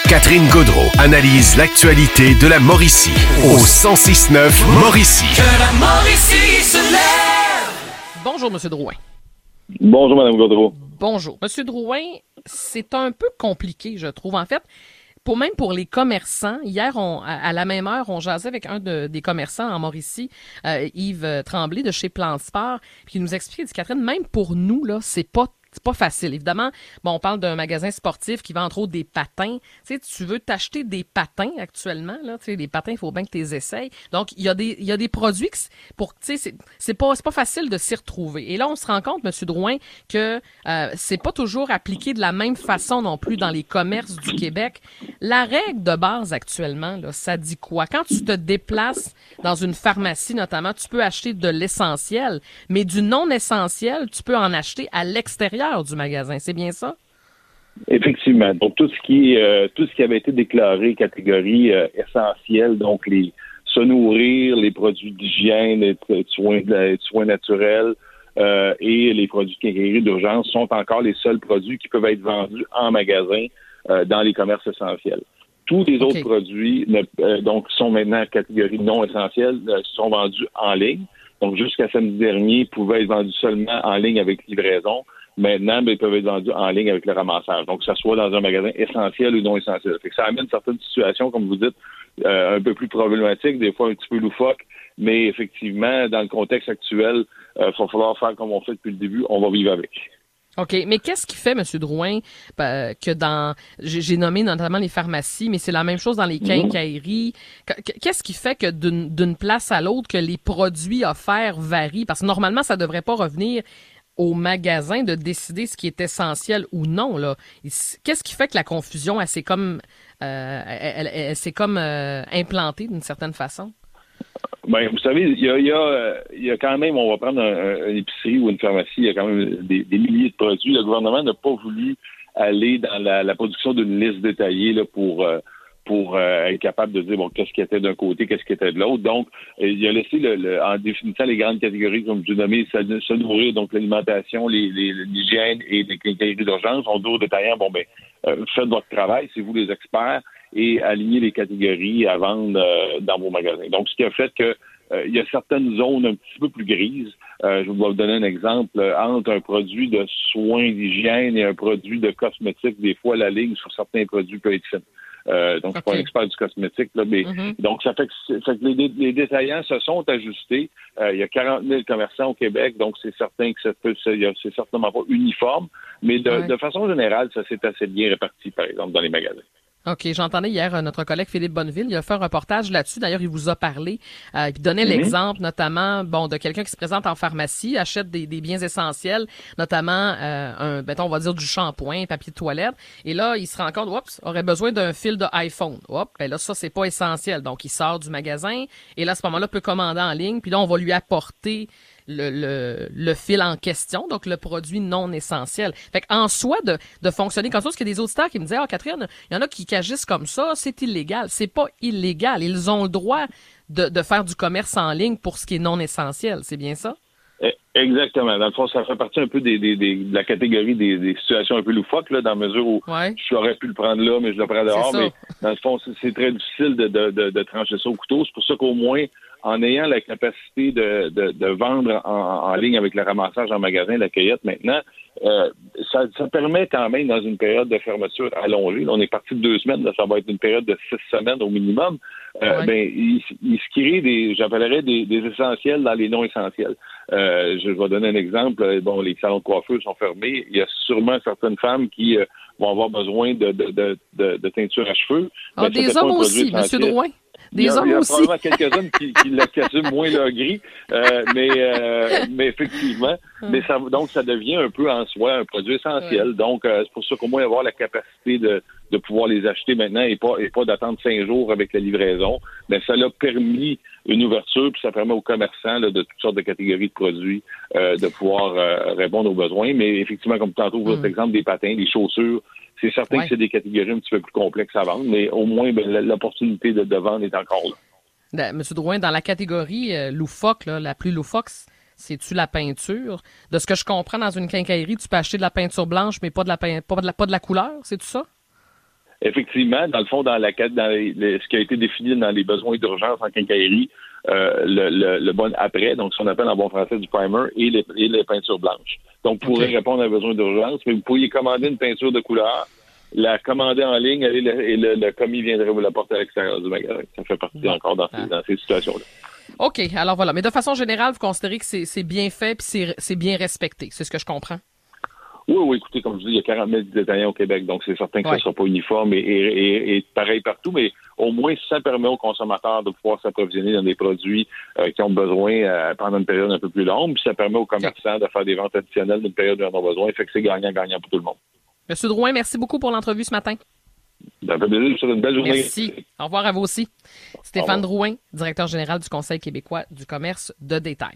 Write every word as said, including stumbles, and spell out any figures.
Catherine Gaudreau analyse l'actualité de la Mauricie au cent six neuf Mauricie. Que la Mauricie se lève! Bonjour, M. Drouin. Bonjour, Mme Gaudreau. Bonjour. M. Drouin, c'est un peu compliqué, je trouve. En fait, pour même pour les commerçants, hier, on, à, à la même heure, on jasait avec un de, des commerçants en Mauricie, euh, Yves Tremblay de chez Plantsport, puis il nous expliquait, il dit, Catherine, même pour nous, là, c'est pas C'est pas facile. Évidemment, bon, on parle d'un magasin sportif qui vend entre autres des patins. Tu sais, tu veux t'acheter des patins actuellement, là. Tu sais, les patins, il faut bien que tu les essayes. Donc, il y a des, il y a des produits que, pour, tu sais, c'est, c'est pas, c'est pas facile de s'y retrouver. Et là, on se rend compte, M. Drouin, que, euh, c'est pas toujours appliqué de la même façon non plus dans les commerces du Québec. La règle de base actuellement, là, ça dit quoi? Quand tu te déplaces dans une pharmacie, notamment, tu peux acheter de l'essentiel, mais du non essentiel, tu peux en acheter à l'extérieur du magasin, c'est bien ça? Effectivement. Donc, tout ce qui euh, tout ce qui avait été déclaré catégorie euh, essentielle, donc les se nourrir, les produits d'hygiène, les soins, les soins naturels euh, et les produits de quincaillerie d'urgence sont encore les seuls produits qui peuvent être vendus en magasin euh, dans les commerces essentiels. Tous les autres okay. produits ne, euh, donc sont maintenant catégorie non essentielle, euh, sont vendus en ligne. Donc, jusqu'à samedi dernier, ils pouvaient être vendus seulement en ligne avec livraison. Maintenant, ben, ils peuvent être vendus en ligne avec le ramassage. Donc, que ce soit dans un magasin essentiel ou non essentiel. Fait que ça amène certaines situations, comme vous dites, euh, un peu plus problématiques, des fois un petit peu loufoques, mais effectivement, dans le contexte actuel, il euh, va falloir faire comme on fait depuis le début, on va vivre avec. OK. Mais qu'est-ce qui fait, M. Drouin, euh, que dans... J'ai, j'ai nommé notamment les pharmacies, mais c'est la même chose dans les quincailleries. Qu'est-ce qui fait que d'une, d'une place à l'autre, que les produits offerts varient? Parce que normalement, ça devrait pas revenir au magasin de décider ce qui est essentiel ou non, là. Qu'est-ce qui fait que la confusion, elle s'est comme, euh, elle, elle, elle s'est comme euh, implantée d'une certaine façon? Ben, vous savez, il y a, il y a, il y a quand même, on va prendre un, un, une épicerie ou une pharmacie, il y a quand même des, des milliers de produits. Le gouvernement n'a pas voulu aller dans la, la production d'une liste détaillée là, pour euh, pour euh, être capable de dire bon qu'est-ce qui était d'un côté, qu'est-ce qui était de l'autre. Donc, euh, il a laissé le, le, en définissant les grandes catégories, comme je vous nommé, se nourrir, donc l'alimentation, les, les, l'hygiène et les quincailleries d'urgence. On dit aux détaillants, bon ben, euh, faites votre travail, c'est vous les experts, et alignez les catégories à vendre euh, dans vos magasins. Donc, ce qui a fait que euh, il y a certaines zones un petit peu plus grises. Euh, je vais vous donner un exemple. Entre un produit de soins d'hygiène et un produit de cosmétique, des fois, la ligne sur certains produits peut être fine. Euh, donc, okay. Je suis pas un expert du cosmétique, là, mais mm-hmm. donc ça fait que, fait que les, les détaillants se sont ajustés. Euh, il y a quarante mille commerçants au Québec, donc c'est certain que c'est, c'est, c'est certainement pas uniforme, mais de, ouais. de façon générale, ça s'est assez bien réparti, par exemple, dans les magasins. OK. J'entendais hier euh, notre collègue Philippe Bonneville, il a fait un reportage là-dessus. D'ailleurs, il vous a parlé. Euh, il donnait mm-hmm. l'exemple, notamment, bon, de quelqu'un qui se présente en pharmacie, achète des, des biens essentiels, notamment, euh, un, mettons, on va dire du shampoing, papier de toilette. Et là, il se rend compte, oups, aurait besoin d'un fil de iPhone. Hop, ben là, ça, c'est pas essentiel. Donc, il sort du magasin et là, à ce moment-là, peut commander en ligne. Puis là, on va lui apporter Le, le, le fil en question, donc le produit non essentiel. Fait qu'en soi, de, de fonctionner comme ça, parce qu'il y a des auditeurs qui me disaient, ah, oh, Catherine, il y en a qui, qui agissent comme ça, c'est illégal. C'est pas illégal. Ils ont le droit de, de faire du commerce en ligne pour ce qui est non essentiel. C'est bien ça? Exactement. Dans le fond, ça fait partie un peu des, des, des, de la catégorie des, des situations un peu loufoques, là, dans la mesure où ouais. j'aurais pu le prendre là, mais je le prends dehors. Mais dans le fond, c'est, c'est très difficile de, de, de, de trancher ça au couteau. C'est pour ça qu'au moins, en ayant la capacité de, de, de vendre en, en ligne avec le ramassage en magasin, la cueillette maintenant, euh, ça, ça permet quand même, dans une période de fermeture allongée, là, on est parti de deux semaines, là, ça va être une période de six semaines au minimum, euh, ouais. ben, il, il se crée des, j'appellerais des, des essentiels dans les non essentiels. Euh, je vais donner un exemple. Bon, les salons de coiffure sont fermés. Il y a sûrement certaines femmes qui euh, vont avoir besoin de, de, de, de, de teinture à cheveux. Ah, ben, des hommes aussi, M. Drouin. Des il y a, hommes il y a aussi. probablement quelques-hommes qui, qui l'assument moins leur gris, euh, mais, euh, mais effectivement, mais ça, donc ça devient un peu en soi un produit essentiel. Ouais. Donc, euh, c'est pour ça qu'au moins avoir la capacité de, de pouvoir les acheter maintenant et pas, et pas d'attendre cinq jours avec la livraison, mais ça l'a permis une ouverture, puis ça permet aux commerçants là, de toutes sortes de catégories de produits euh, de pouvoir euh, répondre aux besoins. Mais effectivement, comme tantôt, votre mm. exemple des patins, des chaussures, c'est certain ouais. que c'est des catégories un petit peu plus complexes à vendre, mais au moins, ben, l'opportunité de, de vendre est encore là. M. Drouin, dans la catégorie euh, loufoque, là, la plus loufoque, c'est-tu la peinture? De ce que je comprends, dans une quincaillerie, tu peux acheter de la peinture blanche, mais pas de la pein... pas de la, pas de la couleur, c'est tout ça? effectivement, dans le fond, dans la dans les, les, ce qui a été défini dans les besoins d'urgence en quincaillerie, euh, le, le, le bon après, donc ce qu'on appelle en bon français du primer et les, et les peintures blanches. Donc, vous pourrez okay. répondre à un besoin d'urgence, mais vous pourriez commander une peinture de couleur, la commander en ligne et le, et le, le commis viendrait vous la porter à l'extérieur du magasin. Ça fait partie bon. encore dans, ah. ces, dans ces situations-là. OK, alors voilà. Mais de façon générale, vous considérez que c'est, c'est bien fait puis c'est, c'est bien respecté. C'est ce que je comprends? Oui, oui, écoutez, comme je dis, il y a quarante mille détaillants au Québec, donc c'est certain que ouais. ça ne sera pas uniforme et, et, et, et pareil partout, mais au moins ça permet aux consommateurs de pouvoir s'approvisionner dans des produits euh, qui ont besoin euh, pendant une période un peu plus longue, puis ça permet aux commerçants de faire des ventes additionnelles d'une période où ils en ont besoin, fait que c'est gagnant-gagnant pour tout le monde. Monsieur Drouin, merci beaucoup pour l'entrevue ce matin. Ça fait plaisir, je vous souhaite une belle journée. Merci. Au revoir à vous aussi. Stéphane Drouin, directeur général du Conseil québécois du commerce de détail.